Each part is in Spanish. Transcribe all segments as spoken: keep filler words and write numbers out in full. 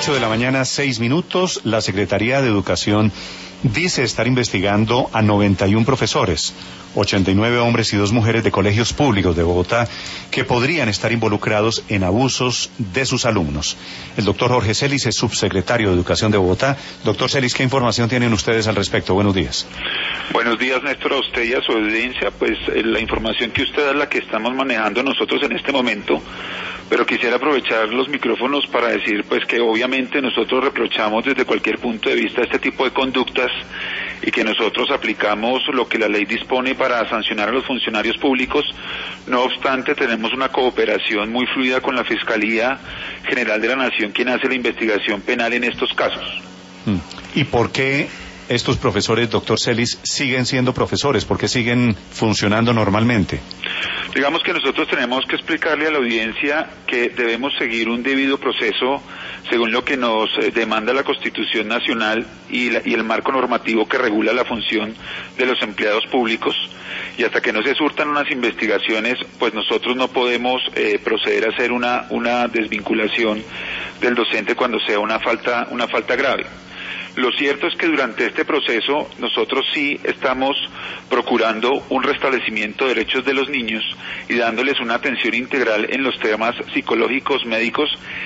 Ocho de la mañana, seis minutos. La Secretaría de Educación dice estar investigando a noventa y un profesores, ochenta y nueve hombres y dos mujeres de colegios públicos de Bogotá que podrían estar involucrados en abusos de sus alumnos. El doctor Jorge Celis es subsecretario de Educación de Bogotá. Doctor Celis, ¿qué información tienen ustedes al respecto? Buenos días. Buenos días, Néstor, a usted y a su audiencia. Pues eh, la información que usted da es la que estamos manejando nosotros en este momento, pero quisiera aprovechar los micrófonos para decir pues que obviamente nosotros reprochamos desde cualquier punto de vista este tipo de conductas y que nosotros aplicamos lo que la ley dispone para sancionar a los funcionarios públicos. No obstante, tenemos una cooperación muy fluida con la Fiscalía General de la Nación, quien hace la investigación penal en estos casos. ¿Y por qué estos profesores, doctor Celis, siguen siendo profesores? ¿Por qué siguen funcionando normalmente? Digamos que nosotros tenemos que explicarle a la audiencia que debemos seguir un debido proceso según lo que nos demanda la Constitución Nacional y, la, y el marco normativo que regula la función de los empleados públicos, y hasta que no se surtan unas investigaciones, pues nosotros no podemos eh, proceder a hacer una, una desvinculación del docente cuando sea una falta, una falta grave. Lo cierto es que durante este proceso nosotros sí estamos procurando un restablecimiento de derechos de los niños y dándoles una atención integral en los temas psicológicos, médicos,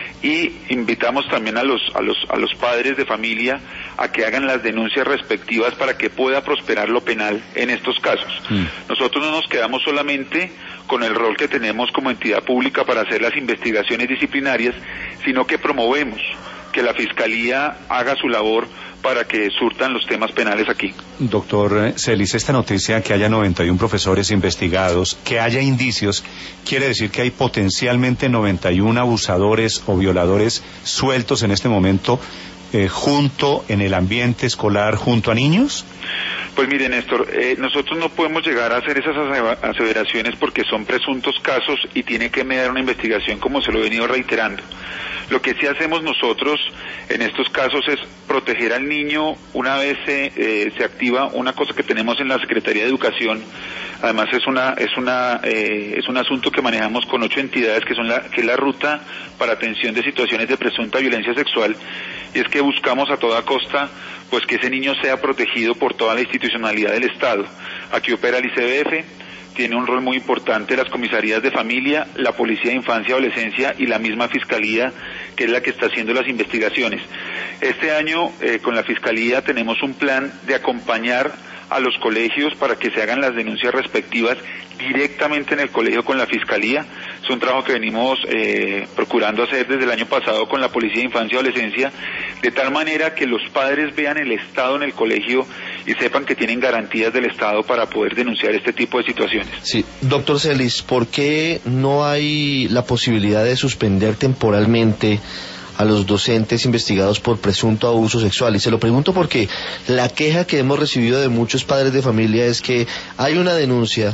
y invitamos también a los a los a los padres de familia a que hagan las denuncias respectivas para que pueda prosperar lo penal en estos casos. Mm. Nosotros no nos quedamos solamente con el rol que tenemos como entidad pública para hacer las investigaciones disciplinarias, sino que promovemos que la Fiscalía haga su labor para que surtan los temas penales aquí. Doctor Celis, esta noticia que haya noventa y un profesores investigados, que haya indicios, ¿quiere decir que hay potencialmente noventa y un abusadores o violadores sueltos en este momento eh, junto en el ambiente escolar, junto a niños? Pues mire, Néstor, eh, nosotros no podemos llegar a hacer esas aseveraciones porque son presuntos casos y tiene que mediar una investigación, como se lo he venido reiterando. Lo que sí hacemos nosotros en estos casos es proteger al niño una vez se, eh, se activa una cosa que tenemos en la Secretaría de Educación. Además es una es una eh, es un asunto que manejamos con ocho entidades que son la que es la ruta para atención de situaciones de presunta violencia sexual, y es que buscamos a toda costa pues que ese niño sea protegido por toda la institucionalidad del Estado. Aquí opera el I C B F, tiene un rol muy importante las comisarías de familia, la Policía de Infancia y Adolescencia y la misma Fiscalía, que es la que está haciendo las investigaciones. Este año eh, con la Fiscalía tenemos un plan de acompañar a los colegios para que se hagan las denuncias respectivas directamente en el colegio con la Fiscalía. Es un trabajo que venimos eh, procurando hacer desde el año pasado con la Policía de Infancia y Adolescencia, de tal manera que los padres vean el Estado en el colegio y sepan que tienen garantías del Estado para poder denunciar este tipo de situaciones. Sí, doctor Celis, ¿por qué no hay la posibilidad de suspender temporalmente a los docentes investigados por presunto abuso sexual? Y se lo pregunto porque la queja que hemos recibido de muchos padres de familia es que hay una denuncia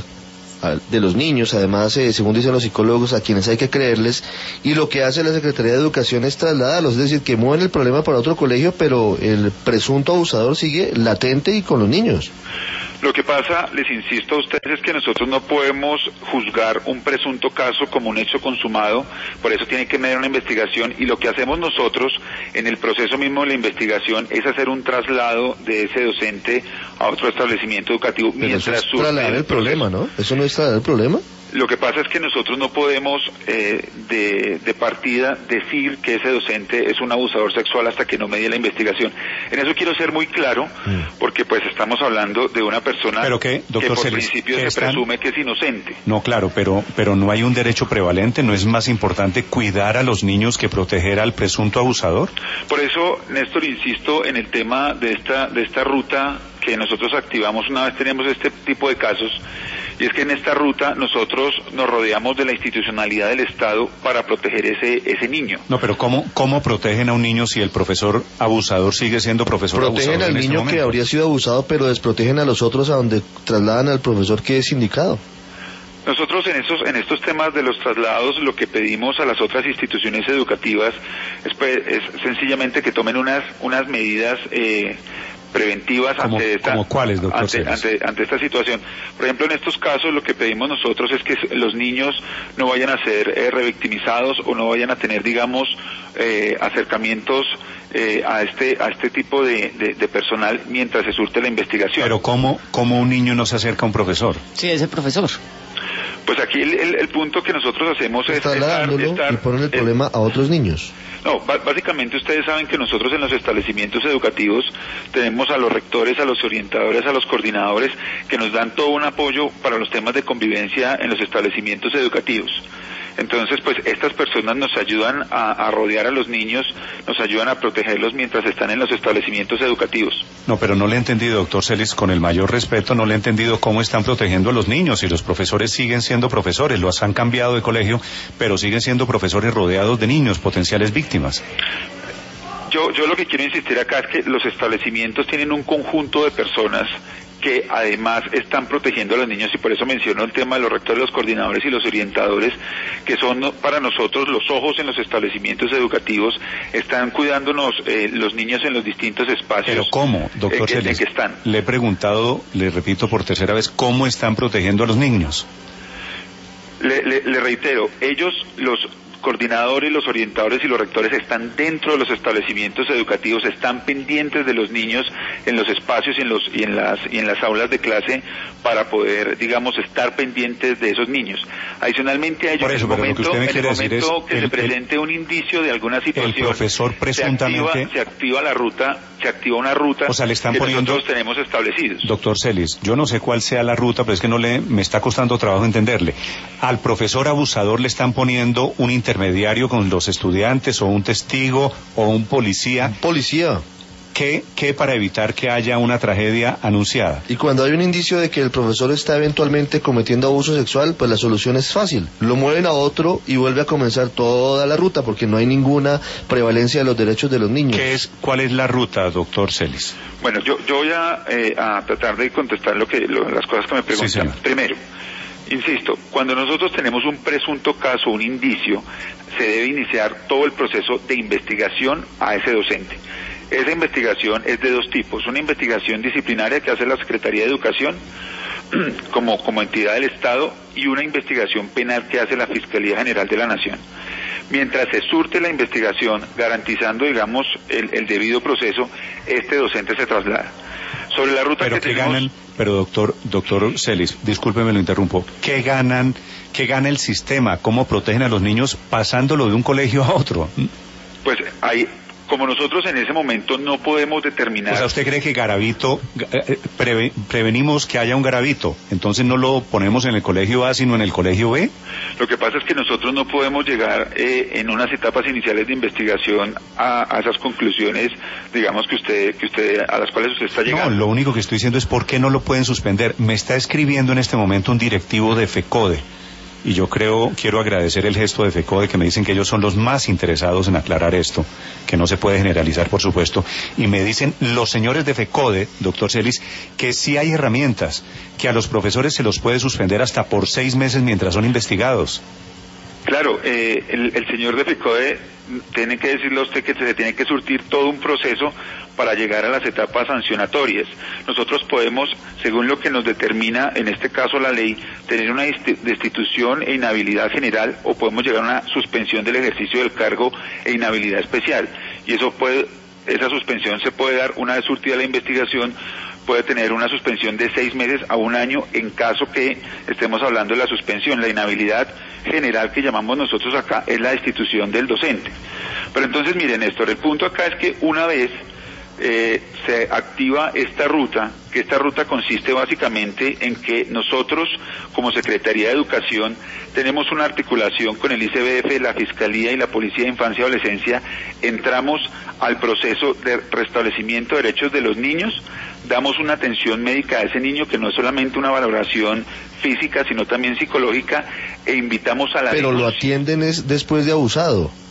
de los niños, además, eh, según dicen los psicólogos, a quienes hay que creerles, y lo que hace la Secretaría de Educación es trasladarlos, es decir, que mueven el problema para otro colegio, pero el presunto abusador sigue latente y con los niños. Lo que pasa, les insisto a ustedes, es que nosotros no podemos juzgar un presunto caso como un hecho consumado, por eso tiene que mediar una investigación, y lo que hacemos nosotros en el proceso mismo de la investigación es hacer un traslado de ese docente a otro establecimiento educativo. Pero mientras eso es trasladar el problema, ¿no? ¿Eso no es trasladar el problema? Lo que pasa es que nosotros no podemos eh, de, de partida decir que ese docente es un abusador sexual hasta que no medie la investigación. En eso quiero ser muy claro, porque pues estamos hablando de una persona ¿Pero qué, doctor que por Celis, principio se están... presume que es inocente. No, claro, pero pero no hay un derecho prevalente, ¿no es más importante cuidar a los niños que proteger al presunto abusador? Por eso, Néstor, insisto en el tema de esta de esta ruta que nosotros activamos una vez tenemos este tipo de casos, y es que en esta ruta nosotros nos rodeamos de la institucionalidad del Estado para proteger ese ese niño. No, pero ¿cómo cómo protegen a un niño si el profesor abusador sigue siendo profesor abusador? Protegen al niño que habría sido abusado, pero desprotegen a los otros a donde trasladan al profesor que es indicado. Nosotros en estos en estos temas de los traslados lo que pedimos a las otras instituciones educativas es, pues, es sencillamente que tomen unas unas medidas eh, preventivas ¿Cómo, ante esta ¿cómo cuáles, doctor ante, ante, ante esta situación. Por ejemplo, en estos casos lo que pedimos nosotros es que los niños no vayan a ser eh, revictimizados o no vayan a tener, digamos, eh, acercamientos eh, a este a este tipo de, de, de personal mientras se surte la investigación. Pero ¿cómo, cómo un niño no se acerca a un profesor? Sí, ese profesor. Pues aquí el, el, el punto que nosotros hacemos es estar, estar, y poner el eh, problema a otros niños. No, básicamente ustedes saben que nosotros en los establecimientos educativos tenemos a los rectores, a los orientadores, a los coordinadores que nos dan todo un apoyo para los temas de convivencia en los establecimientos educativos. Entonces, pues estas personas nos ayudan a, a rodear a los niños, nos ayudan a protegerlos mientras están en los establecimientos educativos. No, pero no le he entendido, doctor Celis, con el mayor respeto, no le he entendido cómo están protegiendo a los niños y los profesores siguen siendo profesores, los han cambiado de colegio, pero siguen siendo profesores rodeados de niños, potenciales víctimas. Yo, yo lo que quiero insistir acá es que los establecimientos tienen un conjunto de personas que además están protegiendo a los niños y por eso menciono el tema de los rectores, los coordinadores y los orientadores, que son para nosotros los ojos en los establecimientos educativos, están cuidándonos eh, los niños en los distintos espacios. ¿Pero cómo, doctor eh, Celis? que están. Le he preguntado, le repito por tercera vez, ¿cómo están protegiendo a los niños? Le, le, le reitero, ellos, los coordinadores, los orientadores y los rectores están dentro de los establecimientos educativos, están pendientes de los niños en los espacios y en los y en las y en las aulas de clase para poder, digamos, estar pendientes de esos niños. Adicionalmente a ello, Por eso, en el pero momento, lo que usted me en quiere el decir momento es que el, se presente el, un indicio de alguna situación, el profesor presuntamente se activa, se activa la ruta, se activa una ruta o sea, le están que poniendo, nosotros tenemos establecidos. Doctor Celis, yo no sé cuál sea la ruta, pero es que no le me está costando trabajo entenderle. Al profesor abusador le están poniendo un intermediario con los estudiantes o un testigo o un policía. Un policía. ¿Qué, qué para evitar que haya una tragedia anunciada? Y cuando hay un indicio de que el profesor está eventualmente cometiendo abuso sexual, pues la solución es fácil. Lo mueven a otro y vuelve a comenzar toda la ruta porque no hay ninguna prevalencia de los derechos de los niños. ¿Qué es, ¿Cuál es la ruta, doctor Celis? Bueno, yo, yo voy a, eh, a tratar de contestar lo que lo, las cosas que me preguntan. Sí, Primero, insisto, cuando nosotros tenemos un presunto caso, un indicio, se debe iniciar todo el proceso de investigación a ese docente. Esa investigación es de dos tipos, una investigación disciplinaria que hace la Secretaría de Educación como, como entidad del Estado y una investigación penal que hace la Fiscalía General de la Nación. Mientras se surte la investigación, garantizando, digamos, el, el debido proceso, este docente se traslada. Sobre la ruta pero que, que tenemos... ganan, pero doctor, doctor Celis, discúlpeme, lo interrumpo, ¿qué ganan, qué gana el sistema? ¿Cómo protegen a los niños pasándolo de un colegio a otro? Pues hay... Como nosotros en ese momento no podemos determinar... O sea, ¿usted cree que Garavito, preve, prevenimos que haya un Garavito, entonces no lo ponemos en el colegio A sino en el colegio B? Lo que pasa es que nosotros no podemos llegar eh, en unas etapas iniciales de investigación a, a esas conclusiones, digamos, que usted, que usted, a las cuales usted está llegando. No, lo único que estoy diciendo es por qué no lo pueden suspender. Me está escribiendo en este momento un directivo de FECODE. Y yo creo, quiero agradecer el gesto de FECODE, que me dicen que ellos son los más interesados en aclarar esto, que no se puede generalizar, por supuesto, y me dicen los señores de FECODE, doctor Celis, que sí hay herramientas, que a los profesores se los puede suspender hasta por seis meses mientras son investigados. Claro, eh, el, el señor de FECODE tiene que decirle a usted que se tiene que surtir todo un proceso para llegar a las etapas sancionatorias. Nosotros podemos, según lo que nos determina, en este caso la ley, tener una destitución e inhabilidad general o podemos llegar a una suspensión del ejercicio del cargo e inhabilidad especial. Y eso puede, esa suspensión se puede dar una vez surtida la investigación, puede tener una suspensión de seis meses a un año en caso que estemos hablando de la suspensión. La inhabilidad general que llamamos nosotros acá es la destitución del docente. Pero entonces, miren, Néstor, el punto acá es que una vez eh, se activa esta ruta, que esta ruta consiste básicamente en que nosotros, como Secretaría de Educación, tenemos una articulación con el I C B F, la Fiscalía y la Policía de Infancia y Adolescencia, entramos al proceso de restablecimiento de derechos de los niños, damos una atención médica a ese niño, que no es solamente una valoración física, sino también psicológica, e invitamos a la Pero denuncia. lo atienden es después de abusado.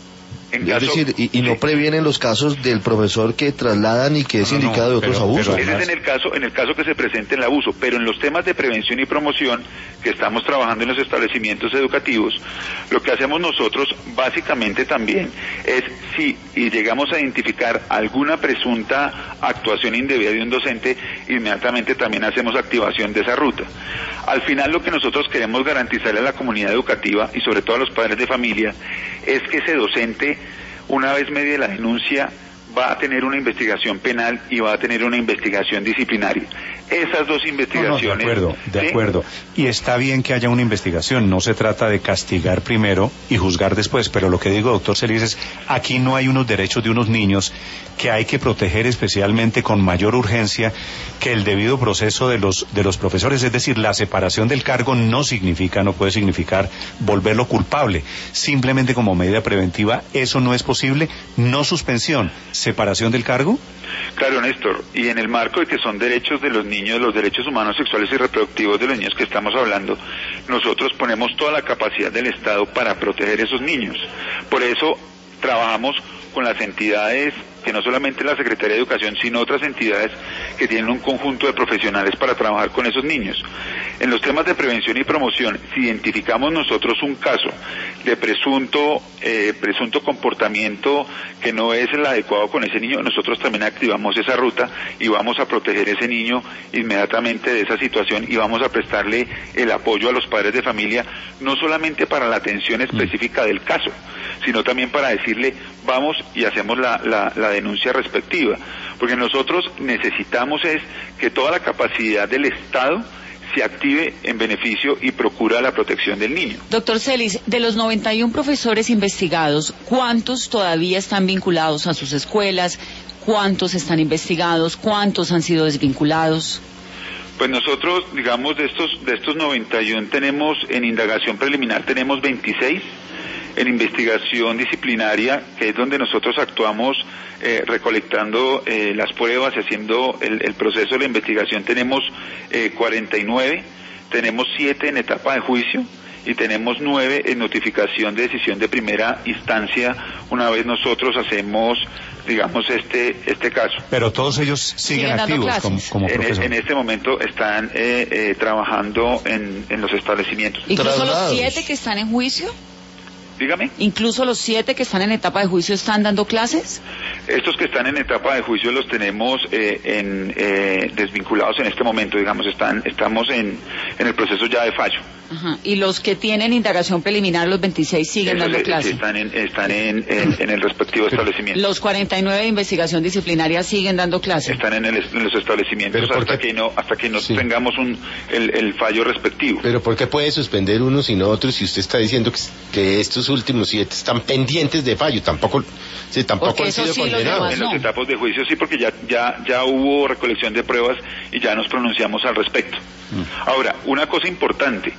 En es caso, decir, y, y no sí. previenen los casos del profesor que trasladan y que es No, no, indicado de otros pero- abusos. pero Ese además- es en el caso, en el caso que se presente el abuso, pero en los temas de prevención y promoción que estamos trabajando en los establecimientos educativos, lo que hacemos nosotros básicamente también es si y llegamos a identificar alguna presunta actuación indebida de un docente, inmediatamente también hacemos activación de esa ruta. Al final lo que nosotros queremos garantizarle a la comunidad educativa y sobre todo a los padres de familia es que ese docente, una vez medie la denuncia, va a tener una investigación penal y va a tener una investigación disciplinaria. Esas dos investigaciones... No, no, de acuerdo, de ¿sí? acuerdo. Y está bien que haya una investigación, no se trata de castigar primero y juzgar después, pero lo que digo, doctor Celis, es aquí no hay unos derechos de unos niños que hay que proteger especialmente con mayor urgencia que el debido proceso de los, de los profesores, es decir, la separación del cargo no significa, no puede significar volverlo culpable, simplemente como medida preventiva, eso no es posible, no suspensión, separación del cargo. Claro, Néstor, y en el marco de que son derechos de los niños, los derechos humanos sexuales y reproductivos de los niños que estamos hablando, nosotros ponemos toda la capacidad del Estado para proteger a esos niños. Por eso trabajamos con las entidades, que no solamente la Secretaría de Educación, sino otras entidades que tienen un conjunto de profesionales para trabajar con esos niños. En los temas de prevención y promoción, si identificamos nosotros un caso de presunto eh, presunto comportamiento que no es el adecuado con ese niño, nosotros también activamos esa ruta y vamos a proteger a ese niño inmediatamente de esa situación y vamos a prestarle el apoyo a los padres de familia, no solamente para la atención específica del caso, sino también para decirle, vamos y hacemos la, la, la denuncia respectiva, porque nosotros necesitamos es que toda la capacidad del Estado se active en beneficio y procura la protección del niño. Doctor Celis, de los noventa y uno profesores investigados, ¿cuántos todavía están vinculados a sus escuelas? ¿Cuántos están investigados? ¿Cuántos han sido desvinculados? Pues nosotros, digamos, de estos de estos noventa y uno tenemos, en indagación preliminar tenemos veintiséis, en investigación disciplinaria, que es donde nosotros actuamos eh, recolectando eh, las pruebas y haciendo el, el proceso de la investigación, tenemos eh, cuarenta y nueve, tenemos siete en etapa de juicio y tenemos nueve en notificación de decisión de primera instancia una vez nosotros hacemos, digamos, este este caso. Pero todos ellos siguen, ¿Siguen dando activos como, clases? como En, profesores. en este momento están eh, eh, trabajando en, en los establecimientos. ¿Incluso los Trasladados. siete que están en juicio? Dígame. ¿Incluso los siete que están en etapa de juicio están dando clases? Estos que están en etapa de juicio los tenemos eh, en, eh, desvinculados en este momento, digamos, están estamos en, en el proceso ya de fallo. Ajá. ¿Y los que tienen indagación preliminar, los veintiséis, siguen Esos, dando eh, clases? sí, están en, están en, en, en el respectivo establecimiento. Los cuarenta y nueve de investigación disciplinaria siguen dando clases. Están en, el, en los establecimientos Pero ¿por hasta qué? que no hasta que no Sí. tengamos un el, el fallo respectivo. Pero ¿por qué puede suspender unos y no otros si usted está diciendo que, que estos últimos siete están pendientes de fallo? Tampoco, sí, tampoco Porque han esos sido sí los condenados. demás En los no. etapas de juicio sí, porque ya ya ya hubo recolección de pruebas y ya nos pronunciamos al respecto. Ahora, una cosa importante,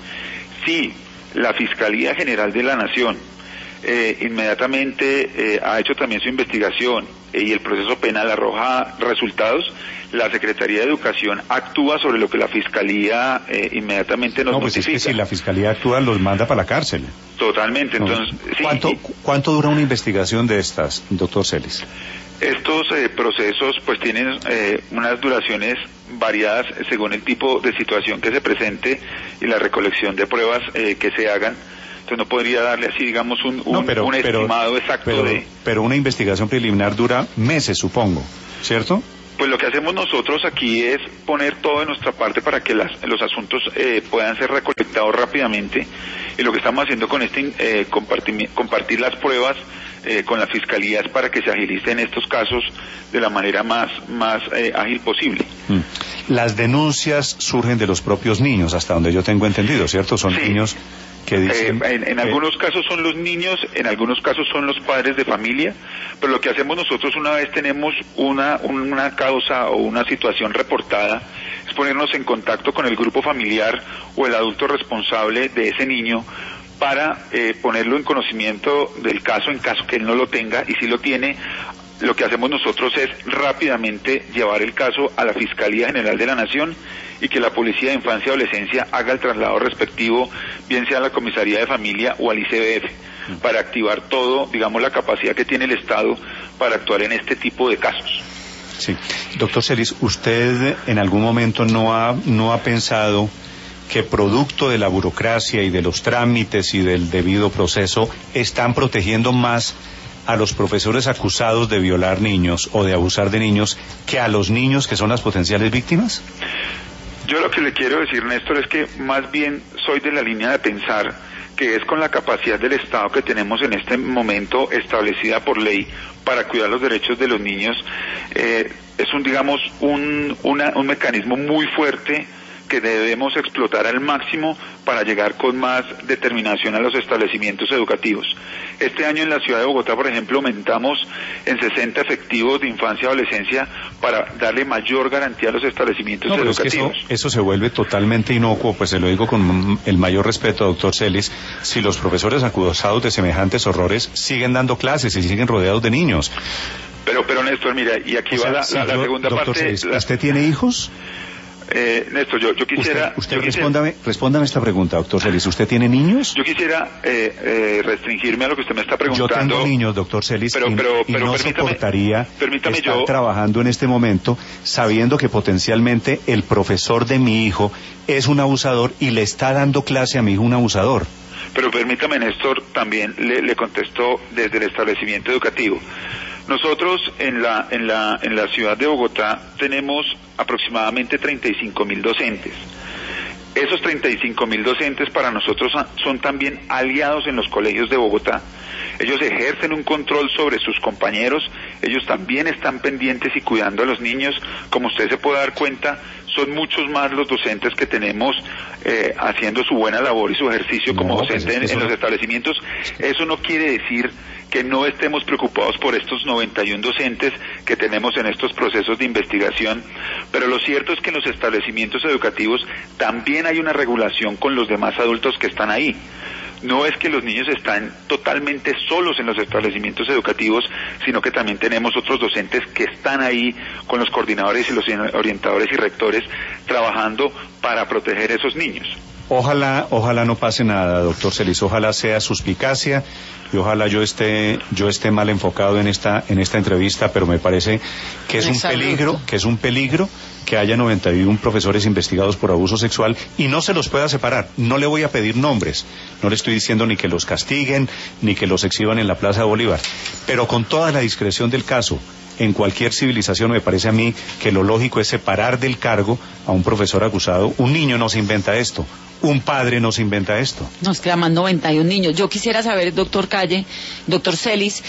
si la Fiscalía General de la Nación eh, inmediatamente eh, ha hecho también su investigación eh, y el proceso penal arroja resultados, la Secretaría de Educación actúa sobre lo que la Fiscalía eh, inmediatamente nos No, pues es notifica. que si la fiscalía actúa los manda para la cárcel. Totalmente, No. entonces... sí, ¿Cuánto, y- ¿Cuánto dura una investigación de estas, doctor Celis? Estos eh, procesos pues tienen eh, unas duraciones variadas según el tipo de situación que se presente y la recolección de pruebas eh, que se hagan. Entonces no podría darle así, digamos, un, un, No, pero, un pero- estimado exacto pero- de... pero una investigación preliminar dura meses, supongo, ¿cierto? Pues lo que hacemos nosotros aquí es poner todo de nuestra parte para que las, los asuntos eh, puedan ser recolectados rápidamente, y lo que estamos haciendo con este eh, compartir, compartir las pruebas eh, con la Fiscalía es para que se agilicen estos casos de la manera más, más eh, ágil posible. Mm. Las denuncias surgen de los propios niños, hasta donde yo tengo entendido, ¿cierto? Son Sí. niños que dicen... Eh, en en que- algunos casos son los niños, en algunos casos son los padres de familia, pero lo que hacemos nosotros una vez tenemos una, una causa o una situación reportada, es ponernos en contacto con el grupo familiar o el adulto responsable de ese niño para eh, ponerlo en conocimiento del caso en caso que él no lo tenga, y si lo tiene, lo que hacemos nosotros es rápidamente llevar el caso a la Fiscalía General de la Nación y que la Policía de Infancia y Adolescencia haga el traslado respectivo, bien sea a la Comisaría de Familia o al I C B F. para activar todo, digamos, la capacidad que tiene el Estado para actuar en este tipo de casos. Sí. Doctor Celis, ¿usted en algún momento no ha, no ha pensado que producto de la burocracia y de los trámites y del debido proceso están protegiendo más a los profesores acusados de violar niños o de abusar de niños que a los niños que son las potenciales víctimas? Yo lo que le quiero decir, Néstor, es que más bien soy de la línea de pensar que es con la capacidad del Estado que tenemos en este momento establecida por ley para cuidar los derechos de los niños, eh, es un, digamos, un, una, un mecanismo muy fuerte que debemos explotar al máximo para llegar con más determinación a los establecimientos educativos. Este año en la ciudad de Bogotá, por ejemplo, aumentamos en sesenta efectivos de infancia y adolescencia para darle mayor garantía a los establecimientos no, pero educativos. Es que eso, eso se vuelve totalmente inocuo, pues se lo digo con el mayor respeto, doctor Celis, si los profesores acusados de semejantes horrores siguen dando clases y siguen rodeados de niños. Pero, pero Néstor, mira, y aquí o va sea, la, si la, yo, la segunda doctor parte. Celis, La... ¿Usted tiene hijos? Eh, Néstor, yo, yo quisiera... Usted, usted yo respóndame, quisiera, respóndame esta pregunta, doctor Celis. ¿Usted tiene niños? Yo quisiera eh, eh, restringirme a lo que usted me está preguntando. Yo tengo niños, doctor Celis, pero, y, pero, y pero no permítame, soportaría permítame estar yo... trabajando en este momento sabiendo que potencialmente el profesor de mi hijo es un abusador y le está dando clase a mi hijo un abusador. Pero permítame, Néstor, también le, le contesto desde el establecimiento educativo. Nosotros en la, en la, en la ciudad de Bogotá tenemos aproximadamente treinta y cinco mil docentes. Esos treinta y cinco mil docentes para nosotros son también aliados en los colegios de Bogotá. Ellos ejercen un control sobre sus compañeros, ellos también están pendientes y cuidando a los niños. Como usted se puede dar cuenta, son muchos más los docentes que tenemos eh, haciendo su buena labor y su ejercicio como no, docente pues es en, en eso... los establecimientos. Eso no quiere decir que no estemos preocupados por estos noventa y uno docentes que tenemos en estos procesos de investigación, pero lo cierto es que en los establecimientos educativos también hay una regulación con los demás adultos que están ahí. No es que los niños están totalmente solos en los establecimientos educativos, sino que también tenemos otros docentes que están ahí con los coordinadores y los orientadores y rectores trabajando para proteger a esos niños. Ojalá, ojalá no pase nada, doctor Celis, ojalá sea suspicacia y ojalá yo esté, yo esté mal enfocado en esta, en esta entrevista, pero me parece que es un peligro, que es un peligro que haya noventa y uno profesores investigados por abuso sexual y no se los pueda separar. No le voy a pedir nombres, no le estoy diciendo ni que los castiguen, ni que los exhiban en la Plaza de Bolívar, pero con toda la discreción del caso. En cualquier civilización me parece a mí que lo lógico es separar del cargo a un profesor acusado. Un niño no se inventa esto, un padre no se inventa esto. Nos quedan noventa y uno niños. Yo quisiera saber, doctor Calle, doctor Celis,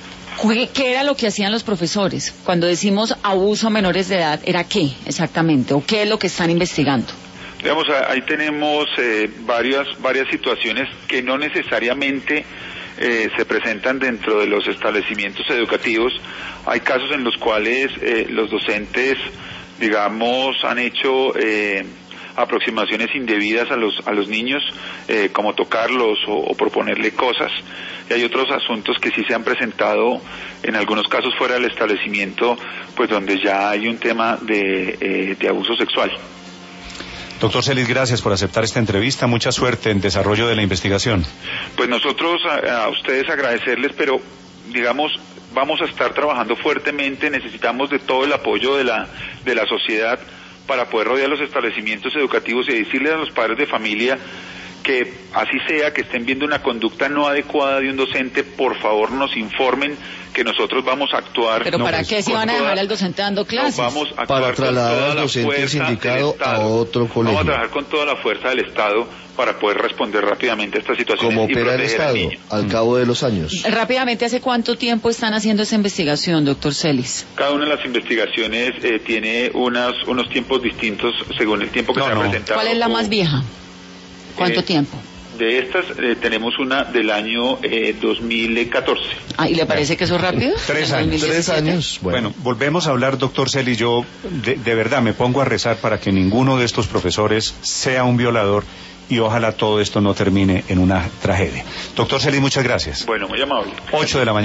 ¿qué era lo que hacían los profesores? Cuando decimos abuso a menores de edad, ¿era qué exactamente? ¿O qué es lo que están investigando? Digamos, ahí tenemos eh, varias, varias situaciones que no necesariamente Eh, se presentan dentro de los establecimientos educativos. Hay casos en los cuales eh, los docentes, digamos, han hecho eh, aproximaciones indebidas a los a los niños, eh, como tocarlos o, o proponerle cosas. Y hay otros asuntos que sí se han presentado, en algunos casos fuera del establecimiento, pues donde ya hay un tema de, eh, de abuso sexual. Doctor Celis, gracias por aceptar esta entrevista. Mucha suerte en desarrollo de la investigación. Pues nosotros a, a ustedes agradecerles, pero digamos, vamos a estar trabajando fuertemente. Necesitamos de todo el apoyo de la de la sociedad para poder rodear los establecimientos educativos y decirles a los padres de familia que así sea, que estén viendo una conducta no adecuada de un docente, por favor nos informen, que nosotros vamos a actuar. ¿Pero no, para pues, qué si van a dejar al docente dando clases? No, vamos a actuar para trasladar al docente sindicado a otro colegio. Vamos a trabajar con toda la fuerza del Estado para poder responder rápidamente a esta situación. Como opera el Estado al, al cabo de los años. Rápidamente, ¿hace cuánto tiempo están haciendo esa investigación, doctor Celis? Cada una de las investigaciones eh, tiene unas, unos tiempos distintos según el tiempo que no, se ha no. presentado. ¿Cuál es la más vieja? ¿Cuánto eh, tiempo? De estas eh, tenemos una del año eh, dos mil catorce. Ah, ¿y le parece que eso es rápido? Tres años. Tres años. Bueno. bueno, volvemos a hablar, doctor Celis. Yo de, de verdad me pongo a rezar para que ninguno de estos profesores sea un violador y ojalá todo esto no termine en una tragedia. Doctor Celis, muchas gracias. Bueno, muy amable. Ocho de la mañana.